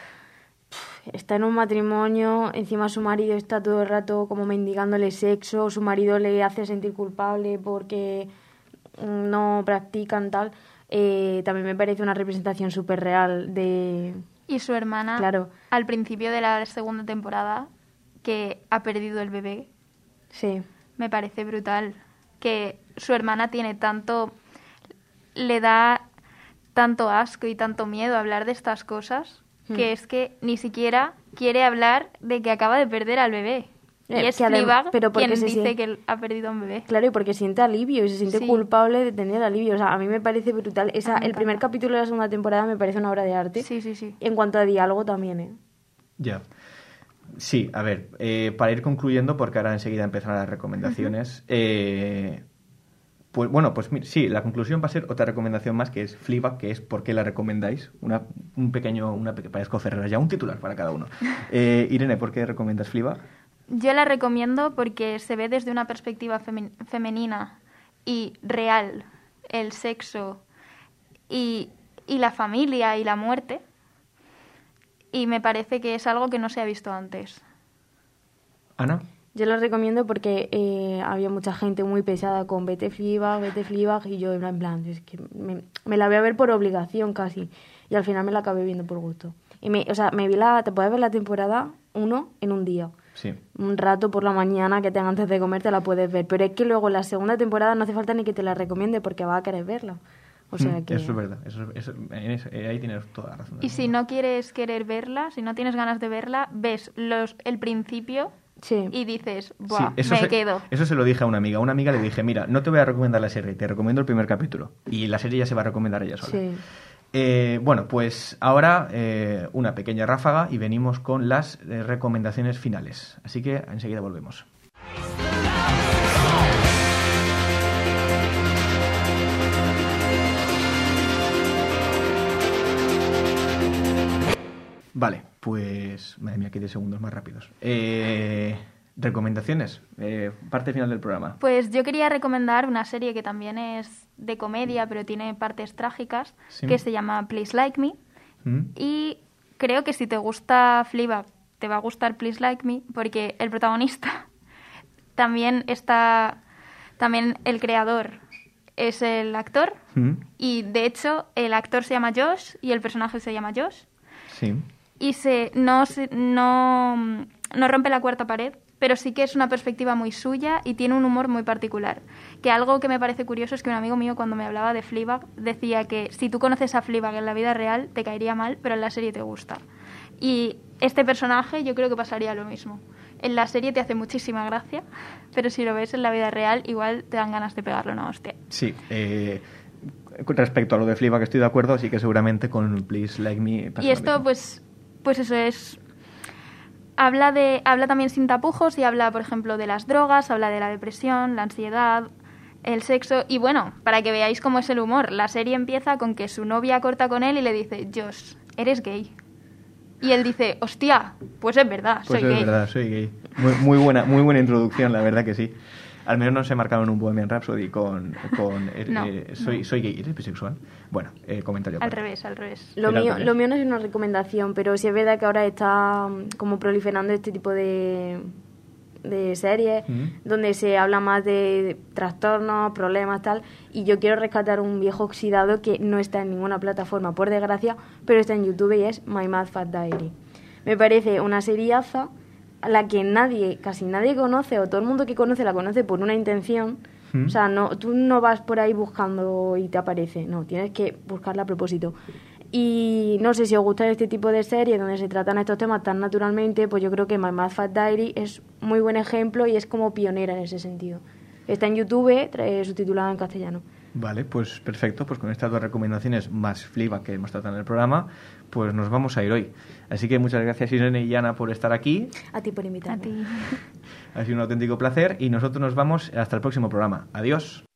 Está en un matrimonio, encima su marido está todo el rato como mendigándole sexo, su marido le hace sentir culpable porque mm, no practican tal. Eh, también me parece una representación súper real de... Y su hermana, Claro. al principio de la segunda temporada, que ha perdido el bebé, Sí, me parece brutal. Que su hermana tiene tanto... le da tanto asco y tanto miedo hablar de estas cosas, Hmm. que es que ni siquiera quiere hablar de que acaba de perder al bebé. Eh, y es que adem- Fleabag pero porque quien se dice siente- que ha perdido a un bebé. claro, y porque siente alivio y se siente Sí. culpable de tener alivio. O sea, a mí me parece brutal. Esa, A mí me el primer encanta. capítulo de la segunda temporada me parece una obra de arte. Sí, sí, sí. En cuanto a diálogo también, ¿eh? Ya. Sí, a ver, eh, para ir concluyendo, porque ahora enseguida empezarán las recomendaciones. eh, pues bueno, pues mi- sí, la conclusión va a ser otra recomendación más, que es Fleabag, que es por qué la recomendáis. Una, un pequeño, una pe- parezco Ferreras ya, un titular para cada uno. Eh, Irene, ¿por qué recomiendas Fleabag? Yo la recomiendo porque se ve desde una perspectiva femen- femenina y real el sexo y, y la familia y la muerte. Y me parece que es algo que no se ha visto antes. Ana. Yo lo recomiendo porque eh, había mucha gente muy pesada con vete Fleabag, vete Fleabag, y yo en plan, es que me, me la voy a ver por obligación casi. Y al final me la acabé viendo por gusto. Y me, o sea, me vi la, te puedes ver la temporada uno en un día. Sí. Un rato por la mañana que tengas antes de comer te la puedes ver. Pero es que luego la segunda temporada no hace falta ni que te la recomiende porque vas a querer verla. O sea Mm, que... Eso es verdad. Eso, eso- en eso- eh, ahí tienes toda la razón. Y si no quieres querer verla, si no tienes ganas de verla, ves los, el principio Sí. y dices, Sí, buah, eso me se, quedo. Eso se lo dije a una amiga. A una amiga le dije, mira, no te voy a recomendar la serie, te recomiendo el primer capítulo. Y la serie ya se va a recomendar ella sola. Sí. Eh, bueno, pues ahora eh, una pequeña ráfaga y venimos con las eh, recomendaciones finales. Así que enseguida volvemos. Vale, pues... Madre mía, qué de segundos más rápidos. Eh, recomendaciones, eh, parte final del programa. Pues yo quería recomendar una serie que también es de comedia, pero tiene partes trágicas, Sí. que se llama Please Like Me. ¿Mm? Y creo que si te gusta Fleabag, te va a gustar Please Like Me, porque el protagonista también está... También el creador es el actor. ¿Mm? Y de hecho, el actor se llama Josh y el personaje se llama Josh. Sí. Y se, no, se- no, no rompe la cuarta pared, pero sí que es una perspectiva muy suya y tiene un humor muy particular. Que algo que me parece curioso es que un amigo mío, cuando me hablaba de Fleabag, decía que si tú conoces a Fleabag en la vida real, te caería mal, pero en la serie te gusta. Y este personaje yo creo que pasaría lo mismo. En la serie te hace muchísima gracia, pero si lo ves en la vida real, igual te dan ganas de pegarle una hostia. Sí, eh, con respecto a lo de Fleabag estoy de acuerdo, así que seguramente con Please Like Me pasa Y lo esto, mismo. pues, pues eso es... habla, de, habla también sin tapujos y habla, por ejemplo, de las drogas, habla de la depresión, la ansiedad, el sexo. Y bueno, para que veáis cómo es el humor, la serie empieza con que su novia corta con él y le dice, Josh, eres gay. Y él dice, hostia, pues es verdad, pues soy es gay. verdad, soy gay. Muy, muy, buena, muy buena introducción, la verdad que sí. Al menos no se marcaron un Bohemian Rhapsody con, con eh, no, eh, soy, no. soy gay, ¿eres bisexual? Bueno, eh, comentario. Al para. revés, al revés. Lo Era mío, al revés. lo mío no es una recomendación, pero sí es verdad que ahora está mm, como proliferando este tipo de, de series Mm. donde se habla más de trastornos, problemas, tal. Y yo quiero rescatar un viejo oxidado que no está en ninguna plataforma, por desgracia, pero está en YouTube y es My Mad Fat Diary. Me parece una seriaza a la que nadie, casi nadie conoce, o todo el mundo que conoce la conoce por una intención. ¿Mm? O sea, no, tú no vas por ahí buscando y te aparece, no, tienes que buscarla a propósito. Y no sé si os gusta este tipo de series donde se tratan estos temas tan naturalmente, pues yo creo que My Mad Fat Diary es muy buen ejemplo y es como pionera en ese sentido. Está en YouTube, eh, subtitulada en castellano. Vale, pues perfecto. Pues con estas dos recomendaciones más Fleabag que hemos tratado en el programa, pues nos vamos a ir hoy. Así que muchas gracias Irene y Ana por estar aquí. A ti por A invitarme. ti. Ha sido un auténtico placer y nosotros nos vamos hasta el próximo programa. Adiós.